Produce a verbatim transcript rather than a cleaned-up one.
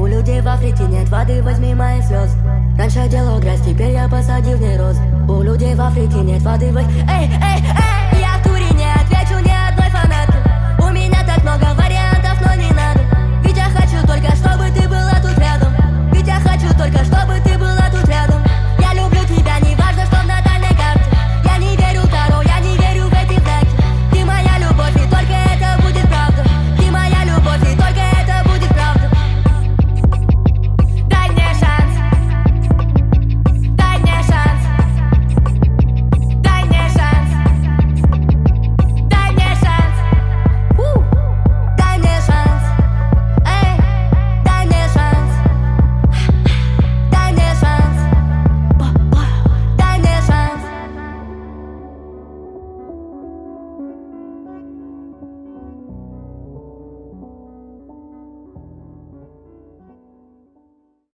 У людей в Африке нет воды, возьми мои слез. Раньше делал грязь, теперь я посадил в ней роз. У людей в Африке нет воды, возьми... Эй, эй, эй!